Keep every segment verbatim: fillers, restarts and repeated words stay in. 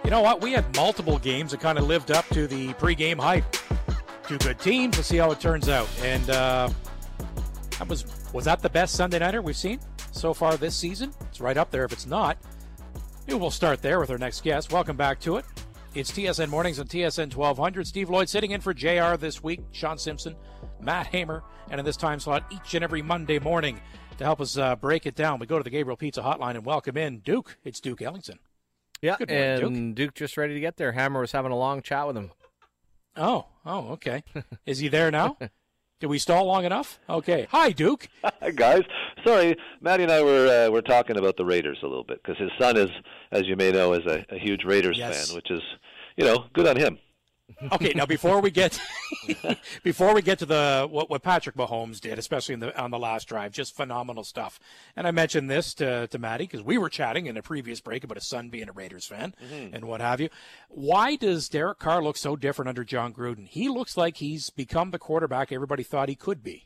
You know what? We had multiple games that kind of lived up to the pregame hype. Two good teams. Let's see how it turns out. And uh, that was was that the best Sunday nighter we've seen so far this season? It's right up there if it's not. Maybe we'll start there with our next guest. Welcome back to it. It's T S N Mornings on T S N twelve hundred. Steve Lloyd sitting in for J R this week. Sean Simpson, Matt Hamer, and in this time slot each and every Monday morning to help us uh, break it down. We go to the Gabriel Pizza Hotline and welcome in Duke. It's Duke Ellington. Yeah, Good morning, and Duke. Duke just ready to get there. Hammer was having a long chat with him. Oh, oh, okay. Is he there now? Did we stall long enough? Okay. Hi, Duke. Hi, guys. Sorry, Maddie and I were uh, were talking about the Raiders a little bit because his son is, as you may know, is a, a huge Raiders Yes. fan, which is, you know, good on him. Okay, now before we get before we get to the what, what Patrick Mahomes did, especially in the on the last drive, just phenomenal stuff. And I mentioned this to to Maddie because we were chatting in a previous break about his son being a Raiders fan mm-hmm. and what have you. Why does Derek Carr look so different under John Gruden? He looks like he's become the quarterback everybody thought he could be.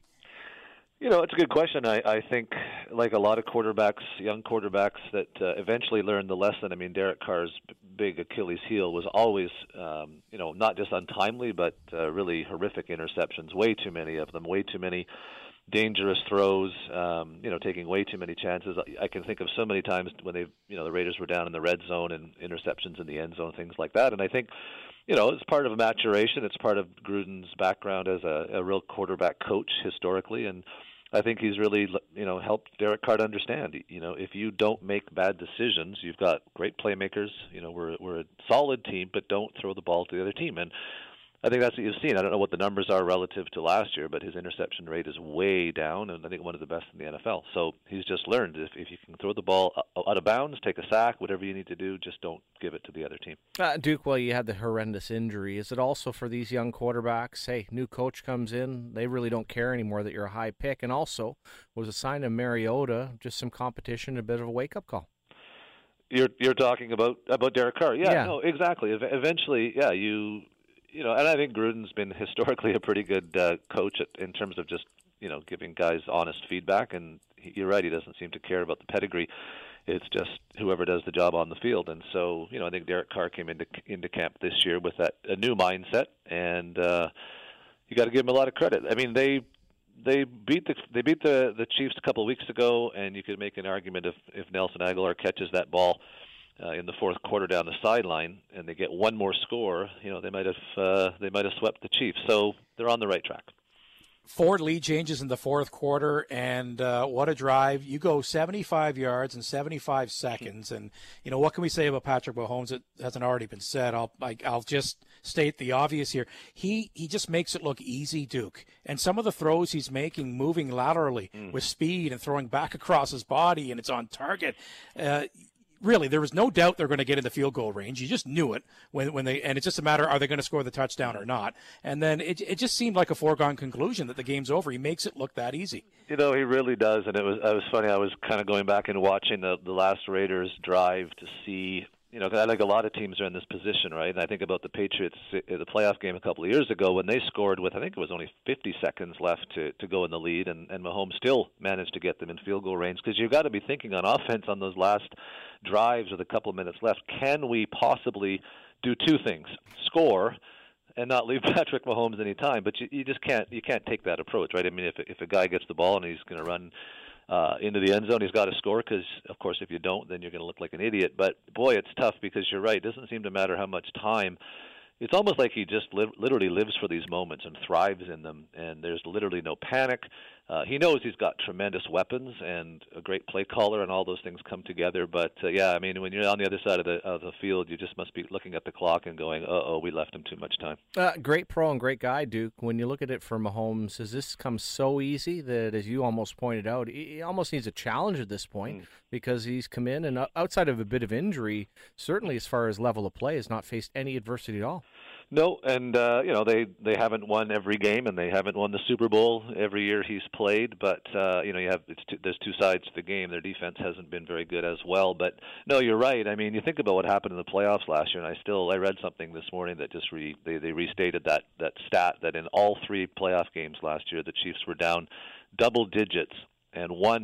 You know, it's a good question. I, I think, like a lot of quarterbacks, young quarterbacks that uh, eventually learn the lesson. I mean, Derek Carr's big Achilles heel was always, um, you know, not just untimely, but uh, really horrific interceptions. Way too many of them. Way too many dangerous throws. Um, you know, taking way too many chances. I, I can think of so many times when they, you know, the Raiders were down in the red zone and interceptions in the end zone, things like that. And I think, you know, it's part of a maturation. It's part of Gruden's background as a, a real quarterback coach historically, and I think he's really, you know, helped Derek Carr to understand, you know, if you don't make bad decisions, you've got great playmakers. You know, we're we're a solid team, but don't throw the ball to the other team. And I think that's what you've seen. I don't know what the numbers are relative to last year, but his interception rate is way down, and I think one of the best in the N F L. So he's just learned if, if you can throw the ball out of bounds, take a sack, whatever you need to do, just don't give it to the other team. Uh, Duke, well, you had the horrendous injury. Is it also for these young quarterbacks, hey, new coach comes in, they really don't care anymore that you're a high pick, and also was a sign of Mariota, just some competition, a bit of a wake-up call? You're you're talking about, about Derek Carr. Yeah, yeah. no, exactly. Eventually, yeah, you... You know, and I think Gruden's been historically a pretty good uh, coach at, in terms of just, you know, giving guys honest feedback. And he, you're right, he doesn't seem to care about the pedigree. It's just whoever does the job on the field. And so, you know, I think Derek Carr came into into camp this year with that a new mindset, and uh, you got to give him a lot of credit. I mean, they they beat the they beat the the Chiefs a couple of weeks ago, and you could make an argument if if Nelson Aguilar catches that ball Uh, in the fourth quarter down the sideline, and they get one more score, you know, they might have uh, they might have swept the Chiefs. So they're on the right track. Four lead changes in the fourth quarter, and uh, what a drive. You go seventy-five yards in seventy-five seconds, and, you know, what can we say about Patrick Mahomes that hasn't already been said? I'll I, I'll just state the obvious here. He he just makes it look easy, Duke. And some of the throws he's making, moving laterally mm. with speed and throwing back across his body, and it's on target. Uh, Really, there was no doubt they're going to get in the field goal range. You just knew it when when they, and it's just a matter, are they going to score the touchdown or not? And then it it just seemed like a foregone conclusion that the game's over. He makes it look that easy. You know, he really does, and it was it was funny. I was kind of going back and watching the the last Raiders drive to see. You know, 'cause I think a lot of teams are in this position, right? And I think about the Patriots in the playoff game a couple of years ago when they scored with, I think it was only fifty seconds left to, to go in the lead, and, and Mahomes still managed to get them in field goal range. Because you've got to be thinking on offense on those last drives with a couple of minutes left, can we possibly do two things? Score and not leave Patrick Mahomes any time. But you, you just can't you can't take that approach, right? I mean, if if a guy gets the ball and he's going to run Uh, into the end zone, he's got to score because, of course, if you don't, then you're going to look like an idiot. But, boy, it's tough because you're right. It doesn't seem to matter how much time. It's almost like he just li- literally lives for these moments and thrives in them, and there's literally no panic. Uh, he knows he's got tremendous weapons and a great play caller, and all those things come together. But, uh, yeah, I mean, when you're on the other side of the of the field, you just must be looking at the clock and going, uh-oh, we left him too much time. Uh, great pro and great guy, Duke. When you look at it for Mahomes, has this come so easy that, as you almost pointed out, he almost needs a challenge at this point mm. because he's come in and outside of a bit of injury, certainly as far as level of play, has not faced any adversity at all. No, and uh, you know they, they haven't won every game, and they haven't won the Super Bowl every year he's played. But uh, you know you have it's two, there's two sides to the game. Their defense hasn't been very good as well. But no, you're right. I mean, you think about what happened in the playoffs last year, and I still I read something this morning that just re, they they restated that that stat that in all three playoff games last year, the Chiefs were down double digits and won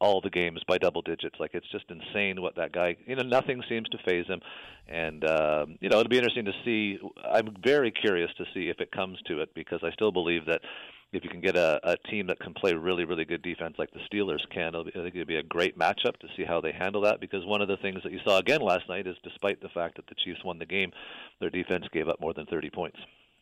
all the games by double digits. Like, it's just insane what that guy, you know, nothing seems to faze him. And, um, you know, it'll be interesting to see. I'm very curious to see if it comes to it, because I still believe that if you can get a, a team that can play really, really good defense like the Steelers can, it'll be, I think it'll be a great matchup to see how they handle that, because one of the things that you saw again last night is, despite the fact that the Chiefs won the game, their defense gave up more than thirty points.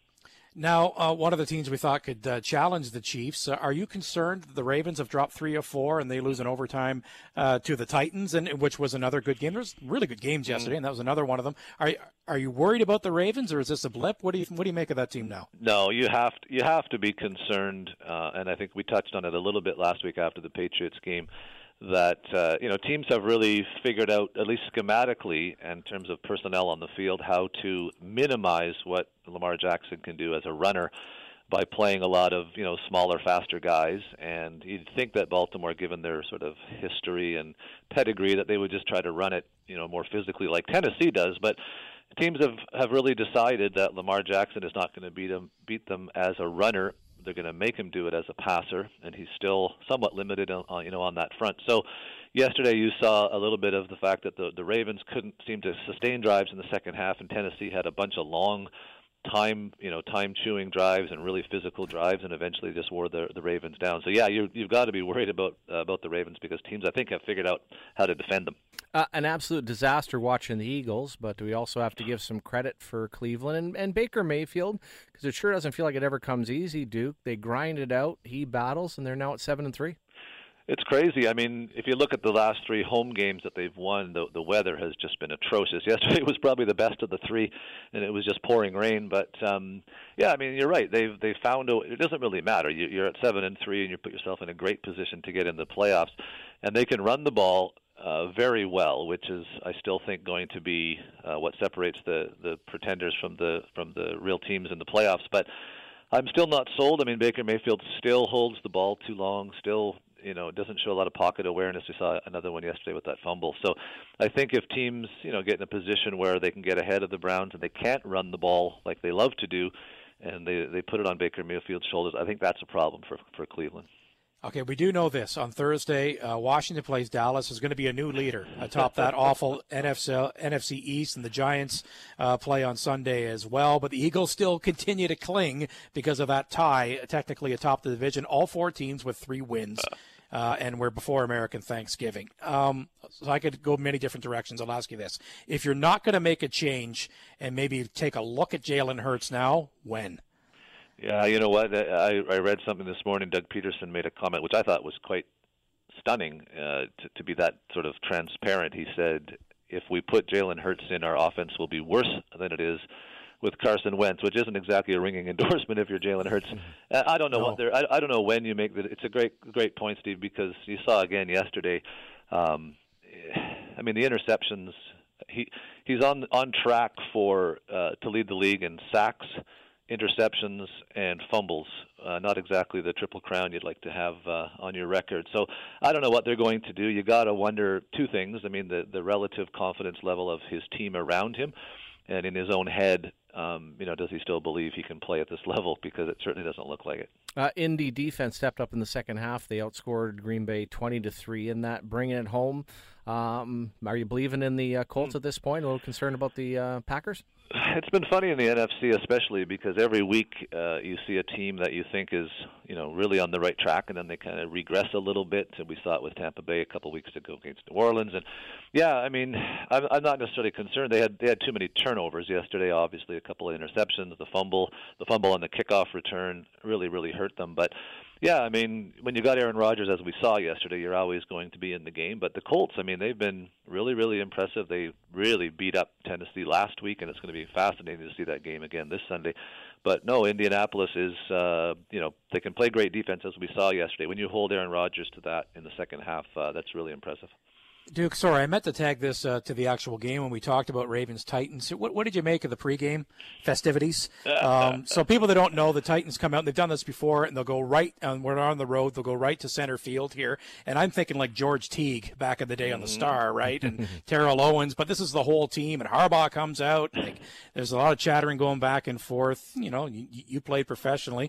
Now, uh, one of the teams we thought could uh, challenge the Chiefs. Uh, are you concerned that the Ravens have dropped three or four and they lose in overtime uh, to the Titans, and which was another good game? There's really good games yesterday, and that was another one of them. Are are you worried about the Ravens, or is this a blip? What do you what do you make of that team now? No, you have to, you have to be concerned, uh, and I think we touched on it a little bit last week after the Patriots game, that uh, you know, teams have really figured out, at least schematically, in terms of personnel on the field, how to minimize what Lamar Jackson can do as a runner by playing a lot of, you know, smaller, faster guys. And you'd think that Baltimore, given their sort of history and pedigree, that they would just try to run it, you know, more physically like Tennessee does. But teams have, have really decided that Lamar Jackson is not going to beat them beat them as a runner. They're going to make him do it as a passer, and he's still somewhat limited on, you know, on that front. So yesterday you saw a little bit of the fact that the, the Ravens couldn't seem to sustain drives in the second half, and Tennessee had a bunch of long time, you know, time-chewing drives and really physical drives, and eventually just wore the, the Ravens down. So, yeah, you, you've got to be worried about uh, about the Ravens, because teams, I think, have figured out how to defend them. Uh, an absolute disaster watching the Eagles, but we also have to give some credit for Cleveland and, and Baker Mayfield, because it sure doesn't feel like it ever comes easy, Duke. They grind it out, he battles, and they're now at seven and three. It's crazy. I mean, if you look at the last three home games that they've won, the, the weather has just been atrocious. Yesterday was probably the best of the three, and it was just pouring rain. But um, yeah, I mean, you're right. They've they found a. It doesn't really matter. You, you're at seven and three, and you put yourself in a great position to get in the playoffs, and they can run the ball uh, very well, which is, I still think, going to be uh, what separates the the pretenders from the from the real teams in the playoffs. But I'm still not sold. I mean, Baker Mayfield still holds the ball too long. Still, you know, doesn't show a lot of pocket awareness. We saw another one yesterday with that fumble. So I think if teams, you know, get in a position where they can get ahead of the Browns and they can't run the ball like they love to do, and they they put it on Baker Mayfield's shoulders, I think that's a problem for for Cleveland. Okay, we do know this. On Thursday, uh, Washington plays Dallas. There's going to be a new leader atop that awful N F C, N F C East, and the Giants uh, play on Sunday as well. But the Eagles still continue to cling because of that tie, technically atop the division. All four teams with three wins, uh, and we're before American Thanksgiving. Um, so I could go many different directions. I'll ask you this. If you're not going to make a change and maybe take a look at Jalen Hurts now, when? Yeah, you know what? I, I read something this morning. Doug Peterson made a comment, which I thought was quite stunning uh, to, to be that sort of transparent. He said, if we put Jalen Hurts in, our offense will be worse than it is with Carson Wentz, which isn't exactly a ringing endorsement if you're Jalen Hurts. I don't know no. what they're, I, I don't know when you make the. It's a great great point, Steve, because you saw again yesterday. Um, I mean, the interceptions. He he's on on track for uh, to lead the league in sacks, interceptions, and fumbles. Uh, not exactly the triple crown you'd like to have uh, on your record. So I don't know what they're going to do. You got to wonder two things. I mean, the the relative confidence level of his team around him, and in his own head. Um, you know, does he still believe he can play at this level? Because it certainly doesn't look like it. Uh, Indy defense stepped up in the second half. They outscored Green Bay twenty to three in that, bringing it home. Um, are you believing in the uh, Colts at this point? A little concerned about the uh, Packers? It's been funny in the N F C, especially because every week uh, you see a team that you think is, you know, really on the right track, and then they kind of regress a little bit. And we saw it with Tampa Bay a couple weeks ago against New Orleans. And yeah, I mean, I'm, I'm not necessarily concerned. They had they had too many turnovers yesterday. Obviously, a couple of interceptions, the fumble, the fumble on the kickoff return really, really hurt them. But yeah, I mean, when you got Aaron Rodgers, as we saw yesterday, you're always going to be in the game. But the Colts, I mean, they've been really, really impressive. They really beat up Tennessee last week, and it's going to be fascinating to see that game again this Sunday. But no, Indianapolis is, uh, you know, they can play great defense, as we saw yesterday. When you hold Aaron Rodgers to that in the second half, uh, that's really impressive. Duke, sorry, I meant to tag this uh, to the actual game when we talked about Ravens-Titans. What, what did you make of the pregame festivities? Um, so people that don't know, the Titans come out, and they've done this before, and they'll go right, and we're on the road, they'll go right to center field here. And I'm thinking like George Teague back in the day on the Star, right? And Terrell Owens, but this is the whole team, and Harbaugh comes out. Like, there's a lot of chattering going back and forth. You know, you, you played professionally.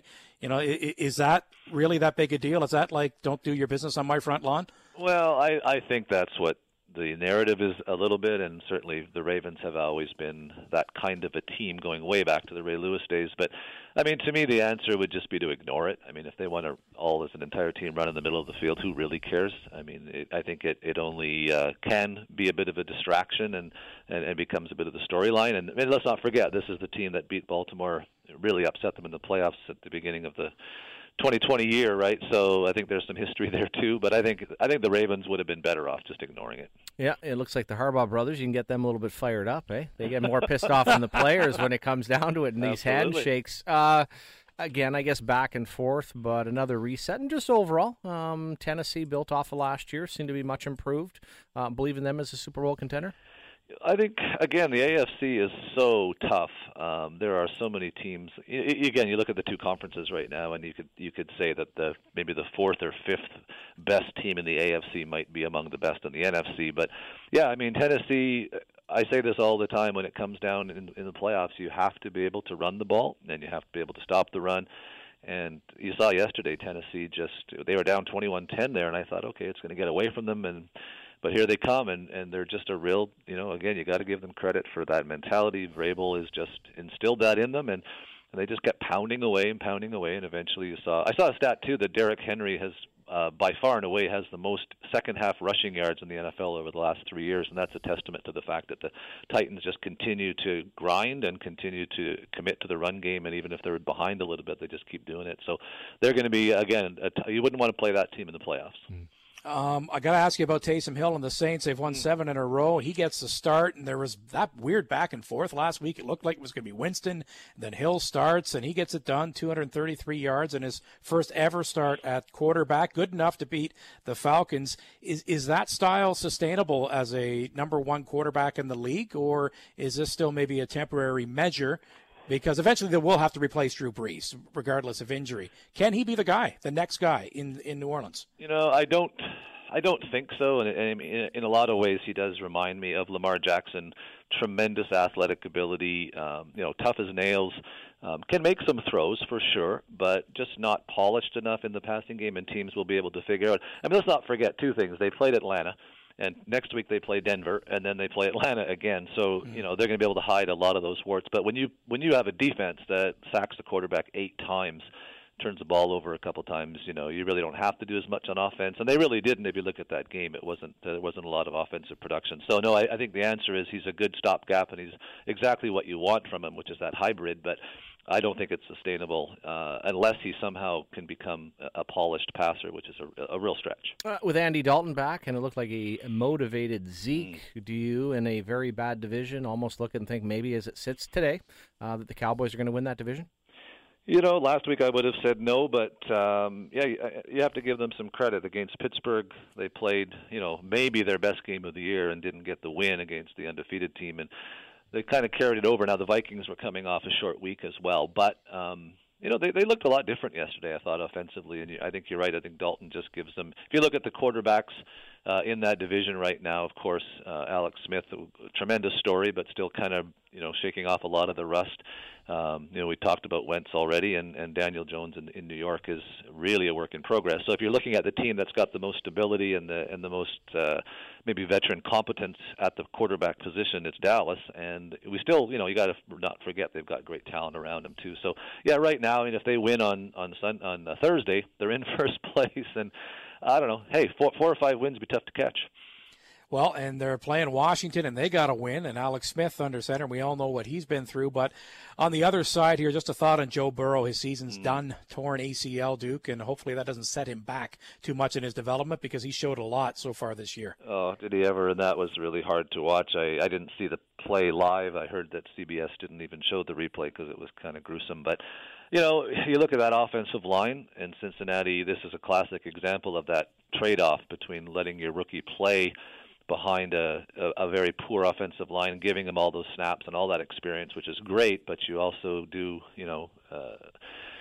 You know, is that really that big a deal? Is that like, don't do your business on my front lawn? Well, I, I think that's what the narrative is a little bit, and certainly the Ravens have always been that kind of a team going way back to the Ray Lewis days. But, I mean, to me, the answer would just be to ignore it. I mean, if they want to all as an entire team run in the middle of the field, who really cares? I mean, it, I think it, it only uh, can be a bit of a distraction and, and, and becomes a bit of the storyline. And, and let's not forget, this is the team that beat Baltimore, really upset them in the playoffs at the beginning of the twenty twenty year, right? So I think there's some history there too. But I think I think the Ravens would have been better off just ignoring it. Yeah, it looks like the Harbaugh brothers. You can get them a little bit fired up, eh? They get more pissed off than the players when it comes down to it in these Absolutely. handshakes. Uh, again, I guess back and forth, but another reset. And just overall, um, Tennessee built off of last year, seemed to be much improved. Uh, believe in them as a Super Bowl contender? I think, again, the A F C is so tough. Um, there are so many teams. I, again, you look at the two conferences right now, and you could you could say that the maybe the fourth or fifth best team in the A F C might be among the best in the N F C. But, yeah, I mean, Tennessee, I say this all the time when it comes down in, in the playoffs, you have to be able to run the ball, and you have to be able to stop the run. And you saw yesterday Tennessee just, they were down twenty-one ten there, and I thought, okay, it's going to get away from them, and but here they come, and, and they're just a real, you know, again, you got to give them credit for that mentality. Vrabel has just instilled that in them, and, and they just kept pounding away and pounding away, and eventually you saw, I saw a stat, too, that Derrick Henry has, uh, by far and away, has the most second-half rushing yards in the N F L over the last three years, and that's a testament to the fact that the Titans just continue to grind and continue to commit to the run game, and even if they're behind a little bit, they just keep doing it. So they're going to be, again, a t- you wouldn't want to play that team in the playoffs. Mm. Um, I got to ask you about Taysom Hill and the Saints. They've won seven in a row. He gets the start, and there was that weird back and forth last week. It looked like it was going to be Winston. Then Hill starts, and he gets it done, two hundred thirty-three yards in his first ever start at quarterback. Good enough to beat the Falcons. Is is that style sustainable as a number one quarterback in the league, or is this still maybe a temporary measure? Because eventually they will have to replace Drew Brees, regardless of injury. Can he be the guy, the next guy in in New Orleans? You know, I don't, I don't think so. And, and in, in a lot of ways, he does remind me of Lamar Jackson. Tremendous athletic ability, um, you know, tough as nails. Um, can make some throws for sure, but just not polished enough in the passing game, and teams will be able to figure out. I mean, let's not forget two things. They played Atlanta. And next week they play Denver, and then they play Atlanta again. So, you know, they're going to be able to hide a lot of those warts. But when you when you have a defense that sacks the quarterback eight times, turns the ball over a couple times, you know, you really don't have to do as much on offense. And they really didn't. If you look at that game, it wasn't there wasn't a lot of offensive production. So, no, I, I think the answer is he's a good stopgap, and he's exactly what you want from him, which is that hybrid. But I don't think it's sustainable uh, unless he somehow can become a polished passer, which is a, a real stretch. Uh, with Andy Dalton back, and it looked like a motivated Zeke, mm. do you, in a very bad division, almost look and think maybe as it sits today uh, that the Cowboys are going to win that division? You know, last week I would have said no, but um, yeah, you have to give them some credit. Against Pittsburgh, they played, you know, maybe their best game of the year and didn't get the win against the undefeated team. And they kind of carried it over. Now the Vikings were coming off a short week as well, but um, you know they they looked a lot different yesterday, I thought, offensively. And I think you're right. I think Dalton just gives them. If you look at the quarterbacks uh, in that division right now, of course, uh, Alex Smith, a tremendous story, but still kind of you know shaking off a lot of the rust. Um, you know, we talked about Wentz already, and, and Daniel Jones in, in New York is really a work in progress. So if you're looking at the team that's got the most stability and the and the most uh, maybe veteran competence at the quarterback position, it's Dallas. And we still, you know, you got to not forget they've got great talent around them too. So yeah, right now, I mean, if they win on on Sun, on uh, Thursday, they're in first place. And I don't know, hey, four four or five wins would be tough to catch. Well, and they're playing Washington, and they got to win, and Alex Smith under center. We all know what he's been through. But on the other side here, just a thought on Joe Burrow. His season's mm. done, torn A C L, Duke, and hopefully that doesn't set him back too much in his development because he showed a lot so far this year. Oh, did he ever? And that was really hard to watch. I, I didn't see the play live. I heard that C B S didn't even show the replay because it was kind of gruesome. But, you know, you look at that offensive line in Cincinnati, this is a classic example of that trade-off between letting your rookie play behind a, a, a very poor offensive line, giving them all those snaps and all that experience, which is great, but you also do, you know, uh,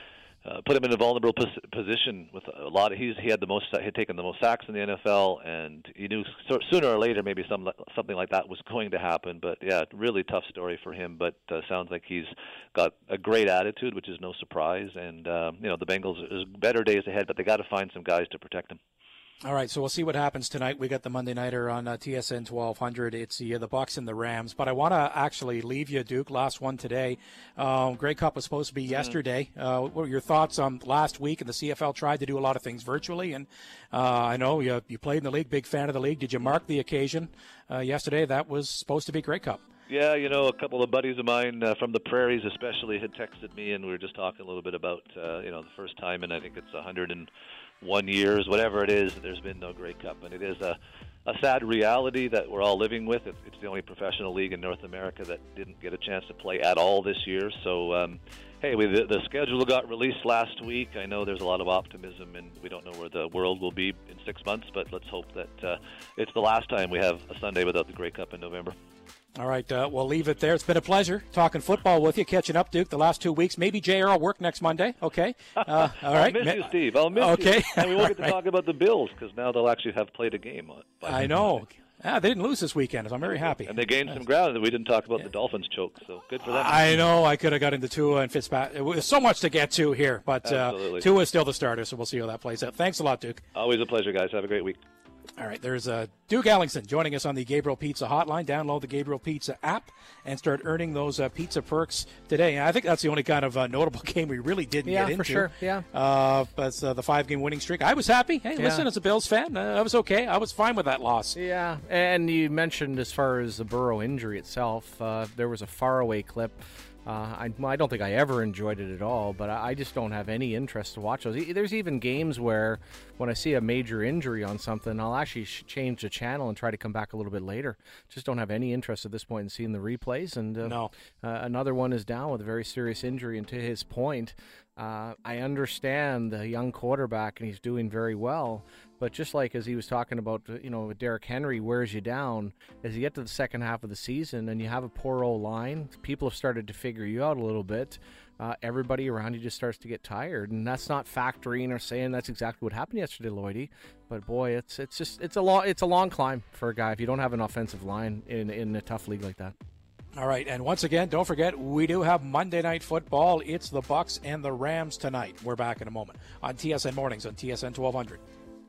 uh, put him in a vulnerable pos- position with a lot of. He's he had the most he had taken the most sacks in the N F L, and he knew so, sooner or later maybe some something like that was going to happen. But yeah, really tough story for him. But uh, sounds like he's got a great attitude, which is no surprise. And um, you know, the Bengals, there's better days ahead, but they got to find some guys to protect him. All right, so we'll see what happens tonight. We got the Monday Nighter on uh, T S N twelve hundred. It's the, uh, the Bucs and the Rams. But I want to actually leave you, Duke. Last one today. Um, Grey Cup was supposed to be yesterday. Uh, what were your thoughts on last week? And the C F L tried to do a lot of things virtually. And uh, I know you, you played in the league, big fan of the league. Did you mark the occasion uh, yesterday? That was supposed to be Grey Cup. Yeah, you know, a couple of buddies of mine uh, from the prairies especially had texted me, and we were just talking a little bit about, uh, you know, the first time, and I think it's one hundred one years, whatever it is, there's been no Grey Cup. And it is a, a sad reality that we're all living with. It's, it's the only professional league in North America that didn't get a chance to play at all this year. So, um, hey, we, the, the schedule got released last week. I know there's a lot of optimism, and we don't know where the world will be in six months, but let's hope that uh, it's the last time we have a Sunday without the Grey Cup in November. All right, uh, we'll leave it there. It's been a pleasure talking football with you, catching up, Duke, the last two weeks. Maybe J R will work next Monday. Okay. Uh, all right. I'll miss you, Steve. I'll miss okay. you. And we won't get to right. talk about the Bills because now they'll actually have played a game. I know. Ah, they didn't lose this weekend, so I'm very happy. And they gained some ground. We didn't talk about yeah. the Dolphins choke, so good for them. I know. I could have got into Tua and Fitzpatrick. There's so much to get to here, but uh, Tua is still the starter, so we'll see how that plays out. Thanks a lot, Duke. Always a pleasure, guys. Have a great week. All right, there's uh, Duke Ellingson joining us on the Gabriel Pizza Hotline. Download the Gabriel Pizza app and start earning those uh, pizza perks today. And I think that's the only kind of uh, notable game we really didn't yeah, get into. Yeah, for sure. Yeah. Uh, but uh, the five-game winning streak. I was happy. Hey, yeah. listen, as a Bills fan, uh, I was okay. I was fine with that loss. Yeah, and you mentioned as far as the Burrow injury itself, uh, there was a faraway clip. Uh, I, I don't think I ever enjoyed it at all, but I, I just don't have any interest to watch those. There's even games where when I see a major injury on something, I'll actually sh- change the channel and try to come back a little bit later. Just don't have any interest at this point in seeing the replays. And uh, no. uh, another one is down with a very serious injury. And to his point, uh, I understand the young quarterback, and he's doing very well. But just like as he was talking about, you know, Derrick Henry wears you down, as you get to the second half of the season and you have a poor O-line, people have started to figure you out a little bit. Uh, everybody around you just starts to get tired, and that's not factoring or saying that's exactly what happened yesterday, Lloydie. But boy, it's it's just it's a long it's a long climb for a guy if you don't have an offensive line in in a tough league like that. All right, and once again, don't forget, we do have Monday Night Football. It's the Bucs and the Rams tonight. We're back in a moment on T S N Mornings on T S N twelve hundred.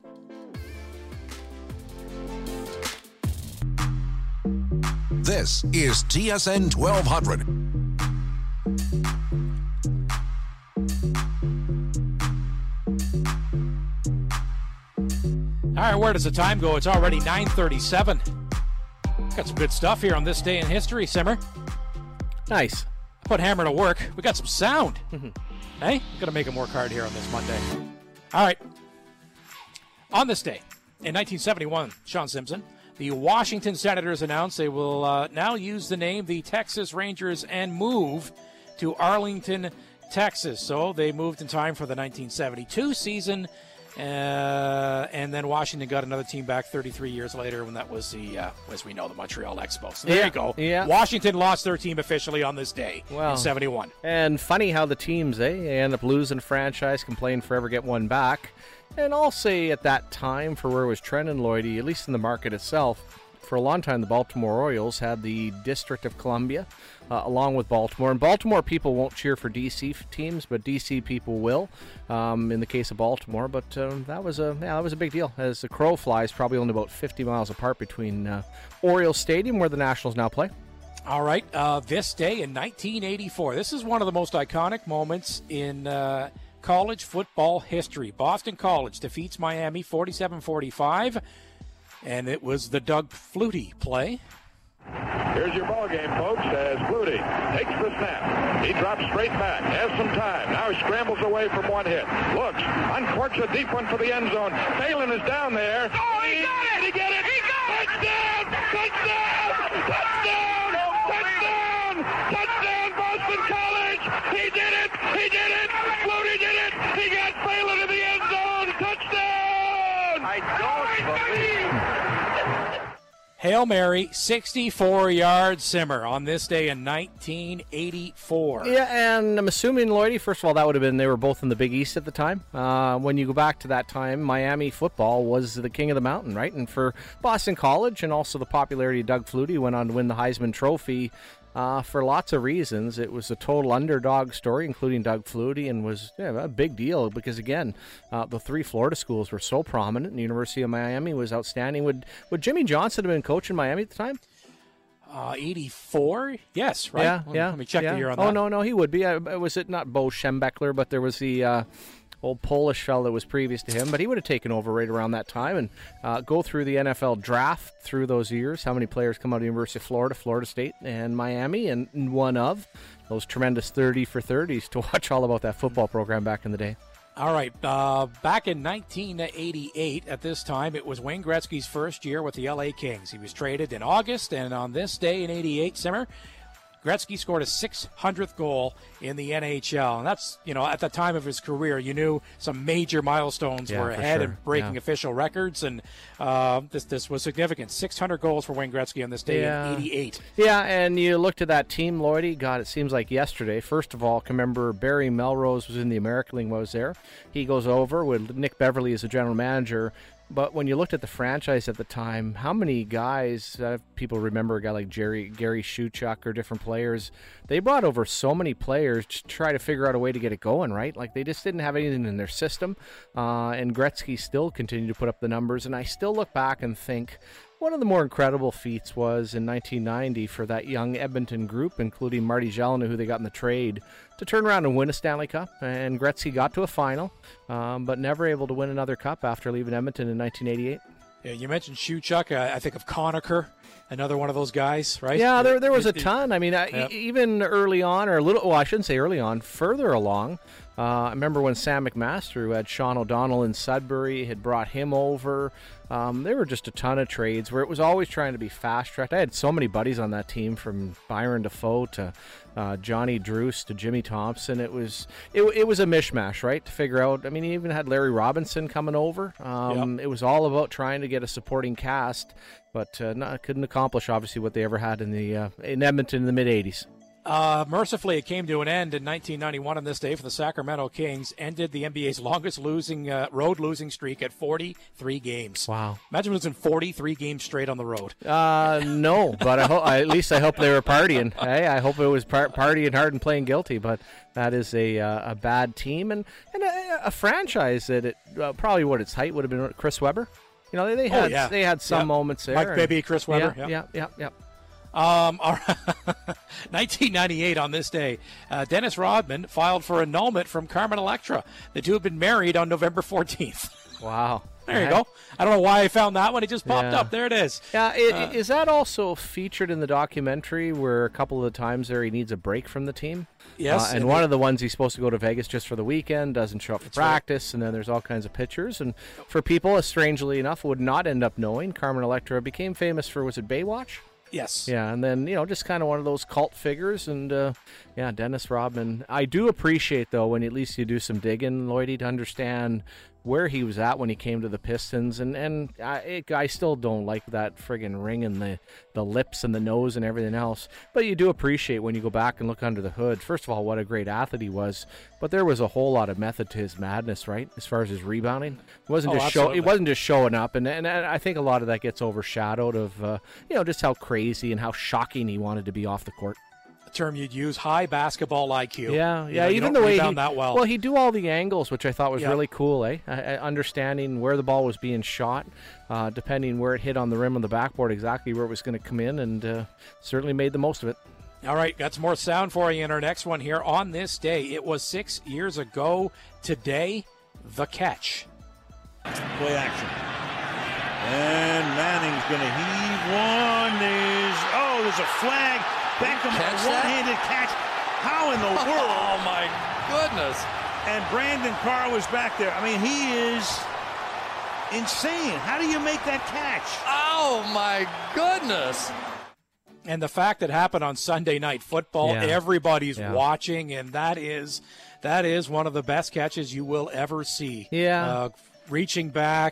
This is T S N twelve hundred. All right, where does the time go? It's already nine thirty-seven. Got some good stuff here on this day in history, Simmer. Nice. Put Hammer to work. We got some sound. Hey, got to make him work hard here on this Monday. All right. On this day, in nineteen seventy-one, Sean Simpson, the Washington Senators announced they will uh, now use the name the Texas Rangers and move to Arlington, Texas. So they moved in time for the nineteen seventy-two season, uh, and then Washington got another team back thirty-three years later when that was the, uh, as we know, the Montreal Expos. So there yeah, you go. Yeah. Washington lost their team officially on this day well, in seventy-one. And funny how the teams, eh, they end up losing franchise, can play and forever get one back. And I'll say at that time, for where it was trending, Lloydie, at least in the market itself, for a long time the Baltimore Orioles had the District of Columbia uh, along with Baltimore. And Baltimore people won't cheer for D C teams, but D C people will um, in the case of Baltimore. But um, that was a yeah, that was a big deal. As the crow flies, probably only about fifty miles apart between uh, Orioles Stadium, where the Nationals now play. All right, uh, this day in nineteen eighty-four. This is one of the most iconic moments in uh, college football history. Boston College defeats Miami forty-seven forty-five, and it was the Doug Flutie play. Here's your ball game, folks, as Flutie takes the snap. He drops straight back, has some time. Now he scrambles away from one hit. Looks, uncorks a deep one for the end zone. Phelan is down there. Oh, he got it! Did he get it? He got it! Touchdown! Touchdown! Touchdown! Touchdown! Touchdown, Boston College! He did it! He did it! Flutie did it! He got Phelan in the end zone! Touchdown! I don't believe. Hail Mary, sixty-four-yard simmer on this day in nineteen eighty-four. Yeah, and I'm assuming, Lloydie, first of all, that would have been, they were both in the Big East at the time. Uh, when you go back to that time, Miami football was the king of the mountain, right? And for Boston College and also the popularity of Doug Flutie, went on to win the Heisman Trophy. Uh, for lots of reasons, it was a total underdog story, including Doug Flutie, and was yeah, a big deal because, again, uh, the three Florida schools were so prominent, and the University of Miami was outstanding. Would would Jimmy Johnson have been coaching Miami at the time? Uh, eighty-four? Yes, right? Yeah, let, yeah. Let me check yeah. the year on oh, that. Oh, no, no, he would be. Uh, was it not Bo Schembechler, but there was the... Uh, old Polish fellow that was previous to him, but he would have taken over right around that time and uh, go through the N F L draft through those years. How many players come out of the University of Florida, Florida State, and Miami, and one of those tremendous thirty for thirties to watch all about that football program back in the day. All right, uh, back in nineteen eighty-eight, at this time, it was Wayne Gretzky's first year with the L A Kings. He was traded in August, and on this day in eighty-eight, Simmer, Gretzky scored a six hundredth goal in the N H L. And that's, you know, at the time of his career, you knew some major milestones yeah, were ahead sure. and breaking yeah. official records. And uh, this this was significant. six hundred goals for Wayne Gretzky on this day yeah. in eighty-eight. Yeah, and you looked at that team, Lloydie. God, it seems like yesterday. First of all, can remember Barry Melrose was in the American League, was there. He goes over with Nick Beverly as the general manager. But when you looked at the franchise at the time, how many guys, uh, people remember a guy like Jerry, Gary Shuchuk or different players, they brought over so many players to try to figure out a way to get it going, right? Like they just didn't have anything in their system. Uh, and Gretzky still continued to put up the numbers. And I still look back and think, one of the more incredible feats was in nineteen ninety for that young Edmonton group, including Marty Gelinas, who they got in the trade, to turn around and win a Stanley Cup. And Gretzky got to a final, um, but never able to win another cup after leaving Edmonton in nineteen eighty-eight. Yeah, you mentioned Shuchuk. Uh, I think of Conacher, another one of those guys, right? Yeah, there there was a It- it- ton. I mean, uh, Yep. e- even early on, or a little, well, I shouldn't say early on, further along, uh, I remember when Sam McMaster, who had Sean O'Donnell in Sudbury, had brought him over. Um, there were just a ton of trades where it was always trying to be fast-tracked. I had so many buddies on that team, from Byron Defoe to uh, Johnny Druce to Jimmy Thompson. It was it, it was a mishmash, right, to figure out. I mean, he even had Larry Robinson coming over. Um, It was all about trying to get a supporting cast, but uh, not, couldn't accomplish, obviously, what they ever had in the uh, in Edmonton in the mid-eighties. Uh, mercifully, it came to an end in nineteen ninety-one on this day for the Sacramento Kings, ended the N B A's longest losing uh, road losing streak at forty-three games. Wow. Imagine losing forty-three games straight on the road. Uh, no, but I hope at least I hope they were partying. Hey, I hope it was par- partying hard and playing guilty. But that is a uh, a bad team and and a, a franchise that it uh, probably what its height would have been. Chris Webber. You know, they, they had Oh, yeah. they had some Yep. moments there. Mike and- Bibby, Chris Webber. Yeah, Yep. yeah, yeah, yeah. Um, all right. nineteen ninety-eight on this day, uh, Dennis Rodman filed for annulment from Carmen Electra. The two have been married on November fourteenth. Wow. There you Yeah. go. I don't know why I found that one. It just popped Yeah. up. There it is. Yeah, i Uh, is that also featured in the documentary where a couple of the times there he needs a break from the team? Yes, Uh, and and one he- of the ones he's supposed to go to Vegas just for the weekend, doesn't show up for That's right. practice, and then there's all kinds of pictures. And for people, strangely enough, would not end up knowing, Carmen Electra became famous for, was it Baywatch? Yes. Yeah, and then, you know, just kind of one of those cult figures. And, uh, yeah, Dennis Rodman. I do appreciate, though, when at least you do some digging, Lloydie, to understand where he was at when he came to the Pistons. And, and I, it, I still don't like that friggin' ring and the, the lips and the nose and everything else. But you do appreciate when you go back and look under the hood. First of all, what a great athlete he was. But there was a whole lot of method to his madness, right, as far as his rebounding. It wasn't Oh, just show. absolutely. It wasn't just showing up. And, and, and I think a lot of that gets overshadowed of, uh, you know, just how crazy and how shocking he wanted to be off the court. Term you'd use, high basketball I Q. Yeah, You yeah. know, you even don't the way he rebound that well. well, he do all the angles, which I thought was Yeah. really cool. Eh, I, I, understanding where the ball was being shot, uh, depending where it hit on the rim of the backboard, exactly where it was going to come in, and uh, certainly made the most of it. All right, got some more sound for you in our next one here. On this day, it was six years ago today, the catch. Play action. And Manning's going to heave one. There's, oh, there's a flag. Beckham, Catch a that? one-handed catch. How in the world? Oh, my goodness. And Brandon Carr was back there. I mean, he is insane. How do you make that catch? Oh, my goodness. And the fact that happened on Sunday Night Football, Yeah. everybody's Yeah. watching, and that is that is one of the best catches you will ever see. Yeah. Uh, reaching back,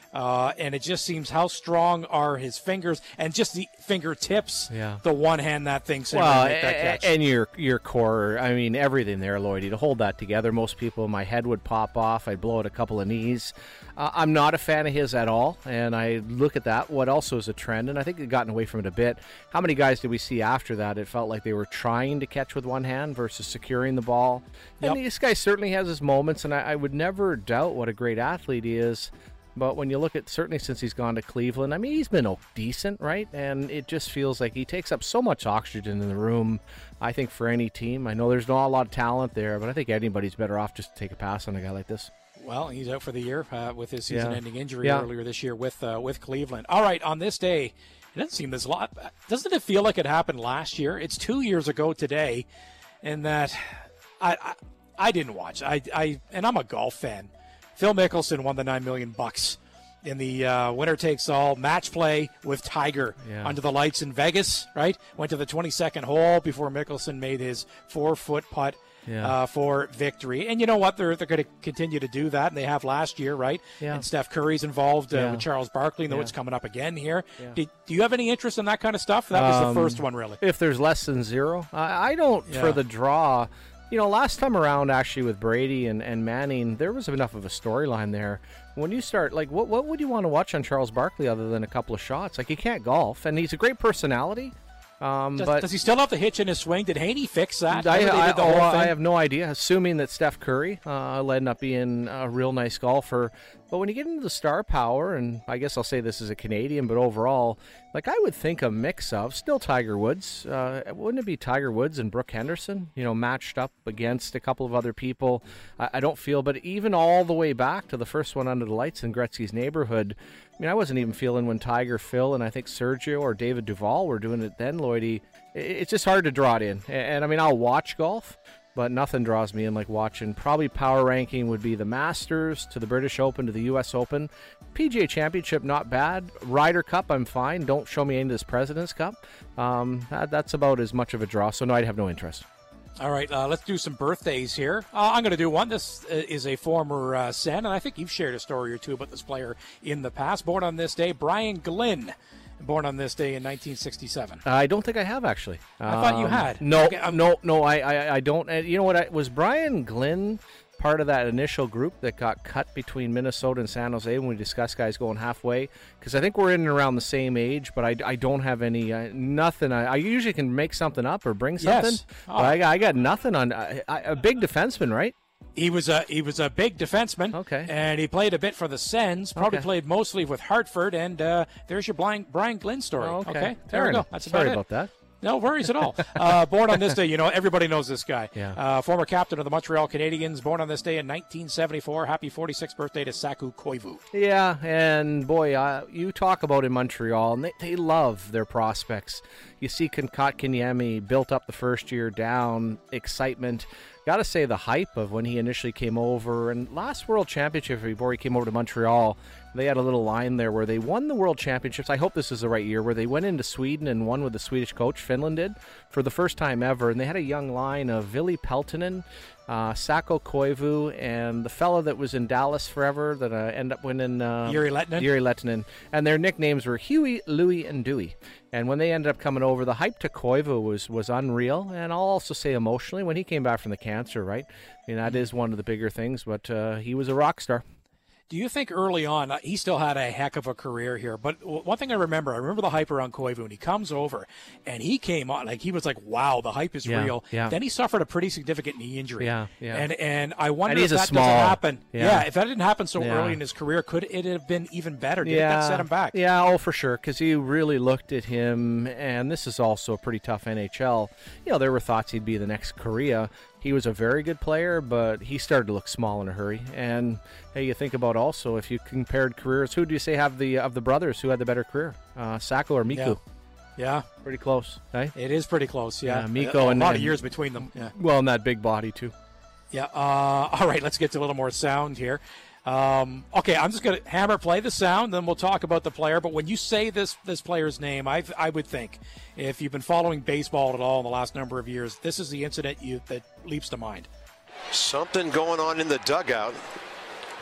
Uh, and it just seems how strong are his fingers and just the fingertips. Yeah. The one hand that thing. Well, make that catch. and your your core, I mean, everything there, Lloydie, to hold that together. Most people, my head would pop off. I'd blow out a couple of knees. Uh, I'm not a fan of his at all, and I look at that. What also is a trend, and I think they've gotten away from it a bit. How many guys did we see after that? It felt like they were trying to catch with one hand versus securing the ball. Yep. And this guy certainly has his moments, and I, I would never doubt what a great athlete he is. But when you look at, certainly since he's gone to Cleveland, I mean, he's been decent, right? And it just feels like he takes up so much oxygen in the room, I think, for any team. I know there's not a lot of talent there, but I think anybody's better off just to take a pass on a guy like this. Well, he's out for the year uh, with his season-ending yeah. injury yeah. earlier this year with uh, with Cleveland. All right, on this day, it doesn't seem this lot. Doesn't it feel like it happened last year? It's two years ago today, and that I I, I didn't watch. I I and I'm a golf fan. Phil Mickelson won the nine million bucks in the uh, winner-takes-all match play with Tiger yeah. under the lights in Vegas. Right, went to the twenty-second hole before Mickelson made his four-foot putt. Yeah. Uh, for victory. And you know what? They're they're going to continue to do that, and they have last year, right? Yeah. And Steph Curry's involved uh, yeah. with Charles Barkley, though yeah. it's coming up again here. Yeah. Do, do you have any interest in that kind of stuff? That was um, the first one, really. If there's less than zero, I, I don't, yeah. for the draw. You know, last time around, actually, with Brady and, and Manning, there was enough of a storyline there. When you start, like, what, what would you want to watch on Charles Barkley other than a couple of shots? Like, he can't golf, and he's a great personality. Um, does, but does he still have the hitch in his swing? Did Haney fix that? I, Remember they I, did the oh, whole thing? I have no idea. Assuming that Steph Curry uh, will end up being a real nice golfer. But when you get into the star power, and I guess I'll say this as a Canadian, but overall, like I would think a mix of still Tiger Woods. Uh, wouldn't it be Tiger Woods and Brooke Henderson, you know, matched up against a couple of other people? I, I don't feel, but even all the way back to the first one under the lights in Gretzky's neighborhood, I mean, I wasn't even feeling when Tiger, Phil, and I think Sergio or David Duval were doing it then, Lloydie. It's just hard to draw it in. And, and I mean, I'll watch golf, but nothing draws me in like watching. Probably power ranking would be the Masters to the British Open to the U S Open. P G A Championship, not bad. Ryder Cup, I'm fine. Don't show me into this President's Cup. Um, that, that's about as much of a draw, so no, I'd have no interest. All right, uh, let's do some birthdays here. Uh, I'm going to do one. This is a former uh, Sen, and I think you've shared a story or two about this player in the past. Born on this day, Brian Glynn. Born on this day in nineteen sixty-seven. I don't think I have, actually. I um, thought you had. No, okay, no, no, I, I, I don't. And you know what? I, was Brian Glynn part of that initial group that got cut between Minnesota and San Jose when we discussed guys going halfway? Because I think we're in and around the same age, but I, I don't have any, uh, nothing. I, I usually can make something up or bring something, yes. oh. but I, I got nothing on. I, I, a big defenseman, right? He was a he was a big defenseman. Okay. And he played a bit for the Sens. Probably okay. played mostly with Hartford. And uh, there's your Brian, Brian Glynn story. Oh, okay. okay. There we go. That's about Sorry it. about that. No worries at all. Uh, born on this day, you know, everybody knows this guy. Yeah. Uh, former captain of the Montreal Canadiens, born on this day in nineteen seventy-four. Happy forty-sixth birthday to Saku Koivu. Yeah, and boy, uh, you talk about in Montreal, and they, they love their prospects. You see Kotkaniemi built up the first year down, excitement. Got to say the hype of when he initially came over, and last World Championship before he came over to Montreal, they had a little line there where they won the World Championships. I hope this is the right year, where they went into Sweden and won with the Swedish coach, Finland did, for the first time ever. And they had a young line of Ville Peltonen, uh, Saku Koivu, and the fellow that was in Dallas forever that uh, ended up winning... Uh, Jiri Lehtinen. Jiri Lehtinen. And their nicknames were Huey, Louie, and Dewey. And when they ended up coming over, the hype to Koivu was, was unreal. And I'll also say emotionally, when he came back from the cancer, right? I mean, that is one of the bigger things, but uh, he was a rock star. Do you think early on, uh, he still had a heck of a career here, but w- one thing I remember, I remember the hype around Koivu, and he comes over, and he came on, like, he was like, wow, the hype is yeah, real. Yeah. Then he suffered a pretty significant knee injury. Yeah, yeah. And and I wonder and if that small, doesn't happen. Yeah. yeah, if that didn't happen so yeah. early in his career, could it have been even better? Did yeah. that set him back? Yeah, oh, for sure, because you really looked at him, and this is also a pretty tough N H L. You know, there were thoughts he'd be the next Correa. He was a very good player, but he started to look small in a hurry. And hey, you think about also, if you compared careers, who do you say have the of the brothers who had the better career, uh, Saku or Miku? Yeah. yeah, pretty close. Right? It is pretty close. Yeah, yeah Mikko a, a and lot and, of years between them. Yeah. Well, and that big body too. Yeah. Uh, all right, let's get to a little more sound here. Um, okay, I'm just going to hammer play the sound, then we'll talk about the player. But when you say this this player's name, I I would think, if you've been following baseball at all in the last number of years, this is the incident you that leaps to mind. Something going on in the dugout.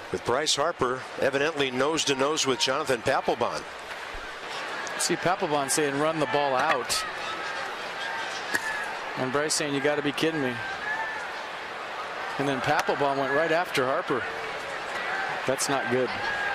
with Bryce Harper evidently nose-to-nose with Jonathan Papelbon. See Papelbon saying run the ball out. And Bryce saying you got to be kidding me. And then Papelbon went right after Harper. That's not good.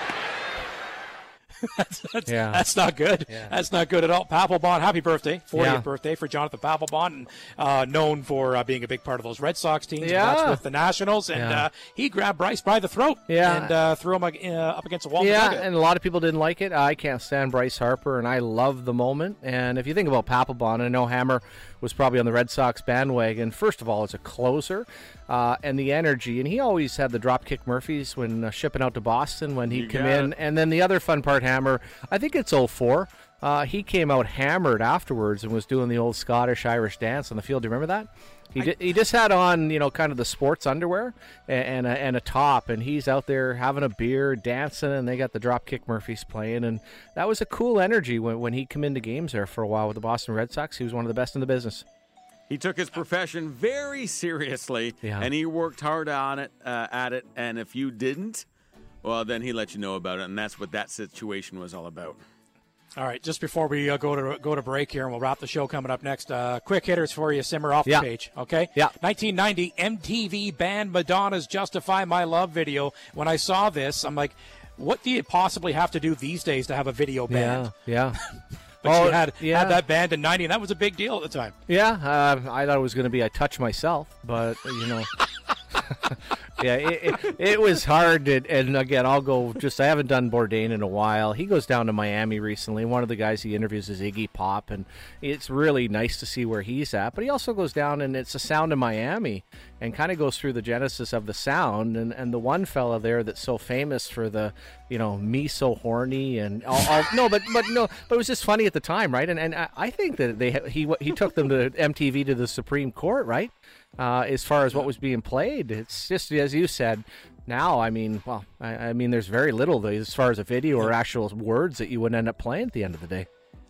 that's, that's, yeah. that's not good. Yeah. That's not good at all. Papelbon, happy birthday. fortieth yeah. birthday for Jonathan Papelbon, and, uh, known for uh, being a big part of those Red Sox teams. Yeah. That's with the Nationals. And yeah. uh, he grabbed Bryce by the throat yeah. and uh, threw him uh, up against the wall. Yeah, and a lot of people didn't like it. I can't stand Bryce Harper, and I love the moment. And if you think about Papelbon, I know Hammer was probably on the Red Sox bandwagon. First of all, as a closer, uh, and the energy. And he always had the Dropkick Murphys when uh, shipping out to Boston when he'd you come in. It. And then the other fun part, Hammer, I think it's oh four. Uh, he came out hammered afterwards and was doing the old Scottish-Irish dance on the field. Do you remember that? He I, di- he just had on, you know, kind of the sports underwear and, and, a, and a top, and he's out there having a beer, dancing, and they got the Dropkick Murphys playing. And that was a cool energy when, when he came into games there for a while with the Boston Red Sox. He was one of the best in the business. He took his profession very seriously, yeah. and he worked hard on it, uh, at it. And if you didn't, well, then he let you know about it, and that's what that situation was all about. All right, just before we uh, go to go to break here, and we'll wrap the show coming up next. Uh, quick hitters for you, Simmer, off yeah. the page, okay? Yeah. nineteen ninety, M T V banned Madonna's Justify My Love video. When I saw this, I'm like, what do you possibly have to do these days to have a video banned? Yeah, yeah. But oh, she had, yeah. had that banned in ninety, and that was a big deal at the time. Yeah, uh, I thought it was going to be I Touch Myself, but, you know... yeah, it, it, it was hard, to, and again, I'll go just, I haven't done Bourdain in a while. He goes down to Miami recently. One of the guys he interviews is Iggy Pop, and it's really nice to see where he's at. But he also goes down, and it's the sound of Miami, and kind of goes through the genesis of the sound. And, and the one fella there that's so famous for the, you know, me so horny, and all, all, no, but but no, but it was just funny at the time, right? And and I think that they he he took them to M T V to the Supreme Court, right? Uh, as far as what was being played, it's just as you said. Now, I mean, well, I, I mean, there's very little as far as a video or actual words that you would end up playing at the end of the day.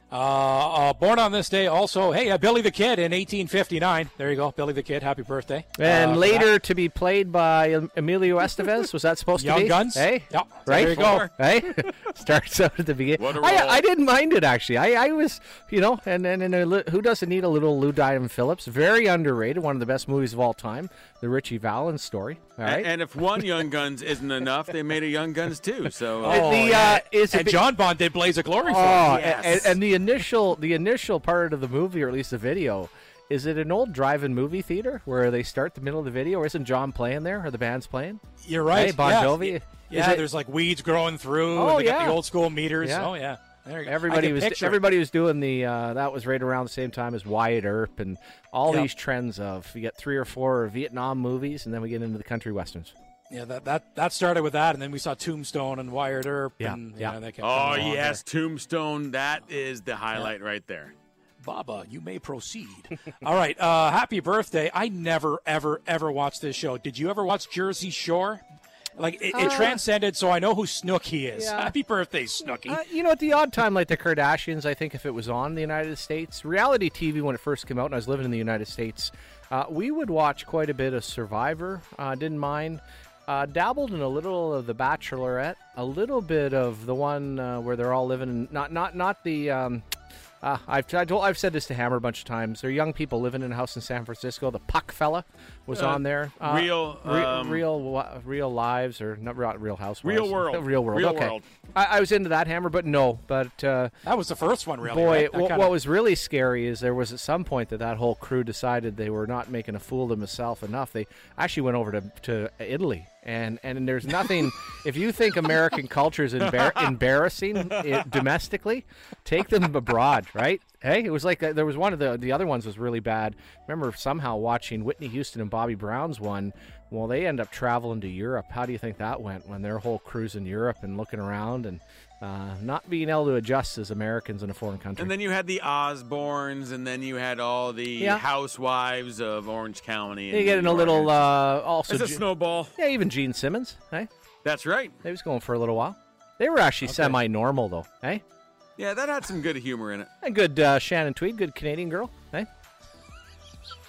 Uh, uh, born on this day also, hey, uh, Billy the Kid in eighteen fifty-nine. There you go, Billy the Kid. Happy birthday. And uh, later to be played by Emilio Estevez. Was that supposed Young to be? Young Guns. Hey, yep. right? There you go. Hey, starts out at the beginning. What a I, roll. I didn't mind it, actually. I, I was, you know, and, and, and a li- who doesn't need a little Lou Diamond Phillips? Very underrated. One of the best movies of all time. The Richie Valens story. All right. And, and if one Young Guns isn't enough, they made a Young Guns too. So Oh, the, uh, and, is and it, John Bond did Blaze of Glory for Oh, it. and, and, and the initial the initial part of the movie, or at least the video, is it an old drive-in movie theater where they start the middle of the video, or isn't John playing there, or the band's playing? You're right. Hey, Bon yeah. Jovi. Yeah, it, there's like weeds growing through. Oh, and they yeah. got the old school meters. Yeah. Oh, yeah. There you go. Everybody was picture. everybody was doing the uh, that was right around the same time as Wyatt Earp and all Yep. these trends of you get three or four Vietnam movies, and then we get into the country westerns. Yeah, that, that that started with that, and then we saw Tombstone and Wyatt Earp. Yeah, and, yeah. You know, that kept oh coming along yes, there. Tombstone. That is the highlight yeah. right there. Baba, you may proceed. All right, uh, happy birthday. I never, ever, ever watched this show. Did you ever watch Jersey Shore? Like, it, it Uh, transcended, so I know who Snooki is. Yeah. Happy birthday, Snooki. Uh, you know, at the odd time, like the Kardashians, I think if it was on the United States, reality T V when it first came out, and I was living in the United States, uh, we would watch quite a bit of Survivor. Uh, didn't mind. Uh, dabbled in a little of The Bachelorette, a little bit of the one uh, where they're all living in, not not not the. Um, Uh, I've I told, I've said this to Hammer a bunch of times. They're young people living in a house in San Francisco. The Puck fella was Uh, on there. Uh, real, re- um, real, wa- real lives or not real, real housewives. Real World. real world. Real okay. World. I, I was into that, Hammer, but no. But uh, that was the first one, really. boy, right? That what, kinda- what was really scary is there was at some point that that whole crew decided they were not making a fool of themselves enough. They actually went over to to Italy. And and there's nothing. If you think American culture is embar- embarrassing it, domestically, take them abroad, right? Hey, it was like uh, there was one of the the other ones was really bad. Remember somehow watching Whitney Houston and Bobby Brown's one. Well, they end up traveling to Europe. How do you think that went when their whole cruise in Europe and looking around and uh, not being able to adjust as Americans in a foreign country? And then you had the Osbournes, and then you had all the Yeah. housewives of Orange County. You get in a little uh, also. It's a Ge- snowball. Yeah, even Gene Simmons. Hey, That's right. they was going for a little while. They were actually Okay. semi-normal though. Hey. Yeah, that had some good humor in it. A good uh, Shannon Tweed, good Canadian girl. Hey,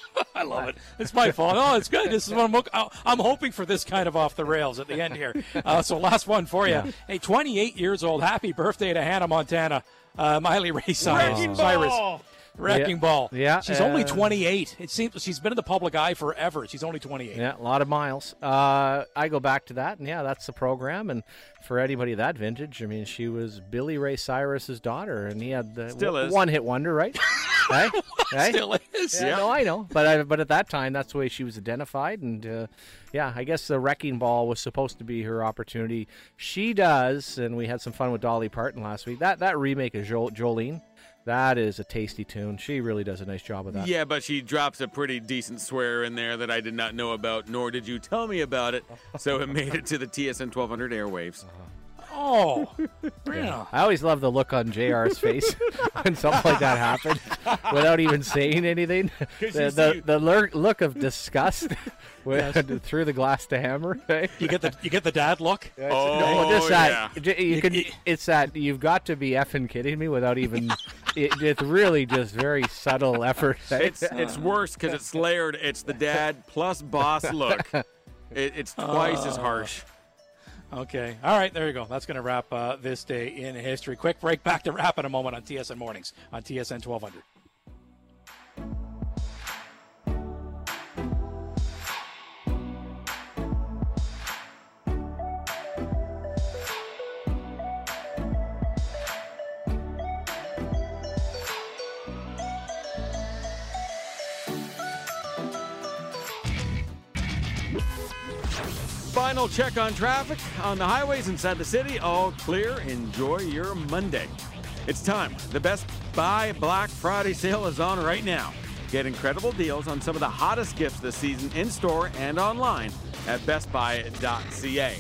I love it. It's my fault. Oh, it's good. This is what I'm, I'm hoping for, this kind of off the rails at the end here. Uh, so last one for you. Yeah. Hey, twenty-eight years old. Happy birthday to Hannah Montana. Uh, Miley Ray Cyrus. Wrecking Cyrus. ball. Wrecking yeah. ball. Yeah. She's uh, only twenty-eight. It seems she's been in the public eye forever. She's only twenty-eight. Yeah, a lot of miles. Uh, I go back to that, and yeah, that's the program. And for anybody that vintage, I mean, she was Billy Ray Cyrus's daughter, and he had the Still w- is. one-hit wonder, right? Hey? Hey? Still is. Yeah, Yeah. no, I know. But I, but at that time, that's the way she was identified. And, uh, yeah, I guess the Wrecking Ball was supposed to be her opportunity. She does, and we had some fun with Dolly Parton last week. That that remake of jo- Jolene, that is a tasty tune. She really does a nice job of that. Yeah, but she drops a pretty decent swear in there that I did not know about, nor did you tell me about it. So it made it to the T S N twelve hundred airwaves. Oh, yeah. I always love the look on J R's face when something like that happened without even saying anything. The, the, the lur- look of disgust with, through the glass to hammer. Right? You get the you get the dad look. Oh, No, just yeah. that. You can, it's that you've got to be effing kidding me without even. It, it's really just very subtle effort. It's it's worse because it's layered. It's the dad plus boss look. It, it's twice as harsh. Okay. All right. There you go. That's going to wrap uh, this day in history. Quick break. Back to wrap in a moment on T S N Mornings on T S N twelve hundred. Final check on traffic on the highways inside the city. All clear. Enjoy your Monday. It's time. The Best Buy Black Friday sale is on right now. Get incredible deals on some of the hottest gifts this season in store and online at best buy dot c a.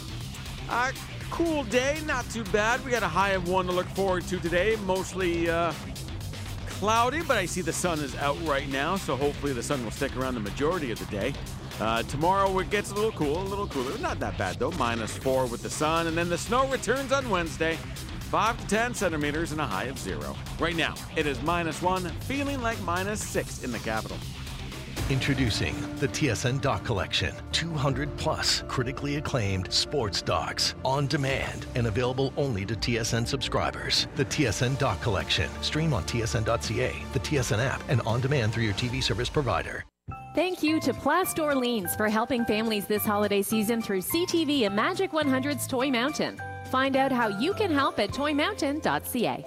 A cool day, not too bad. We got a high of one to look forward to today. Mostly uh, cloudy, but I see the sun is out right now, so hopefully the sun will stick around the majority of the day. Uh, tomorrow it gets a little cool, a little cooler. Not that bad though, minus four with the sun. And then the snow returns on Wednesday, five to ten centimeters and a high of zero. Right now, it is minus one, feeling like minus six in the capital. Introducing the T S N Doc Collection. two hundred plus critically acclaimed sports docs on demand and available only to T S N subscribers. The T S N Doc Collection. Stream on T S N dot C A, the T S N app, and on demand through your T V service provider. Thank you to Plast Orleans for helping families this holiday season through C T V and Magic one hundred's Toy Mountain. Find out how you can help at toy mountain dot c a.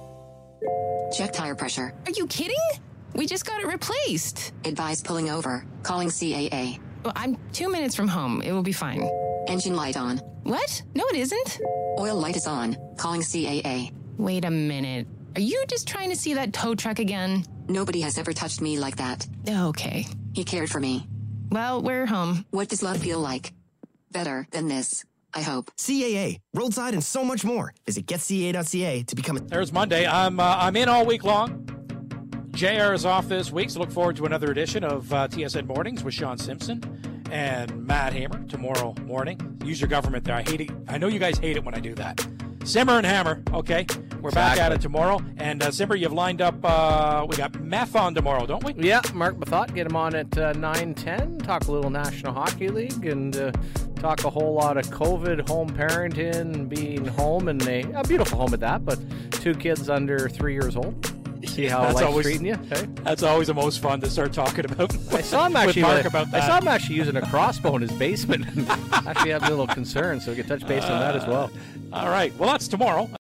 Check tire pressure. Are you kidding? We just got it replaced. Advise pulling over. Calling C A A. Well, I'm two minutes from home. It will be fine. Engine light on. What? No, it isn't. Oil light is on. Calling C A A. Wait a minute. Are you just trying to see that tow truck again? Nobody has ever touched me like that. Okay. He cared for me. Well, we're home. What does love feel like? Better than this, I hope. C A A, roadside and so much more. Visit get c a dot c a to become a... There's Monday. I'm uh, I'm in all week long. J R is off this week, so look forward to another edition of uh, T S N Mornings with Sean Simpson and Matt Hamer tomorrow morning. Use your government there. I hate it. I know you guys hate it when I do that. Simmer and Hammer, okay? We're back Exactly. at it tomorrow. And uh, Simmer, you've lined up, uh, we got Meth on tomorrow, don't we? Yeah, Mark Mathot, get him on at uh, nine ten, talk a little National Hockey League, and uh, talk a whole lot of COVID, home parenting, being home, and a, a beautiful home at that, but two kids under three years old. See how That's life's always- treating you. Okay? That's always the most fun to start talking about. I saw him actually. with Mark uh, about that. I saw him actually using a crossbow in his basement. Actually, have a little concern, so we can touch base on that as well. All right. Well, that's tomorrow.